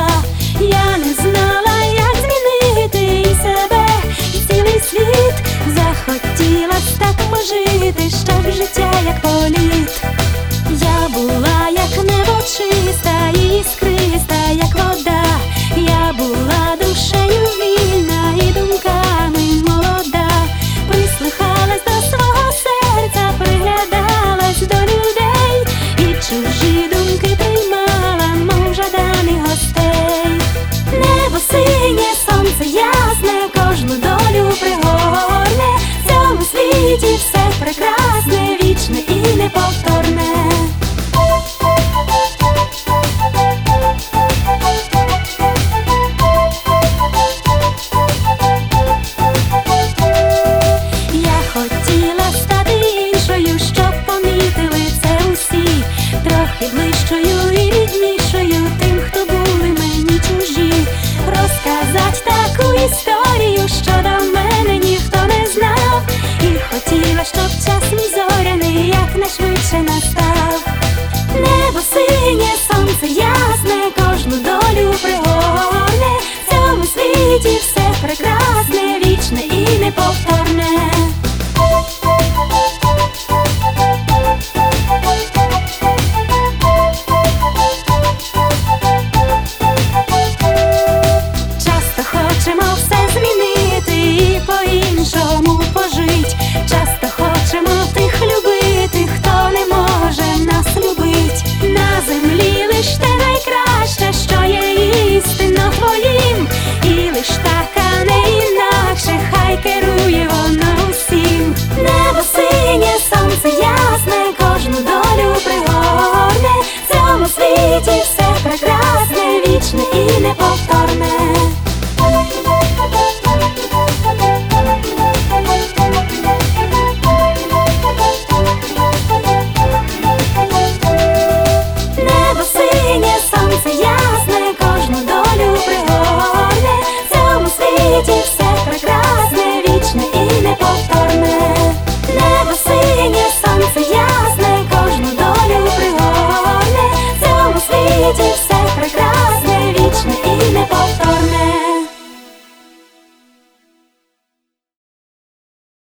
була, я не знала, як змінити і себе, і цілий світ. Захотіла так пожити, щоб життя як політ. Я була як небо чиста і іскриста, як вода. Я була душею вільна і думками молода. Прислухалась до свого серця, приглядалась до людей і чужі думки приймала, мов жаданих гостей. Небо синє, сонце ясне, кожну долю пригорне. В цьому світі все прекрасне, вічне і неповторне. Хотіла стати іншою, щоб помітили це усі, трохи ближчою і ріднішою тим, хто були мені чужі. Розказать таку історію, що до мене ніхто не знав, і хотіла, щоб час мій зоряний якнайшвидше настав. Небо синє, сонце ясне, кожну долю пригорне. В цьому світі все прекрасне, вічне і неповторне. Хочемо все змінити і по-іншому пожить. Часто хочемо тих любити, хто не може нас любить. На землі лиш те найкраще, що є істинно твоїм, і лиш так, а не інакше, хай керує воно усім. Небо синє, сонце ясне, кожну долю пригорне. В цьому світі все прекрасне, вічне і неповторне.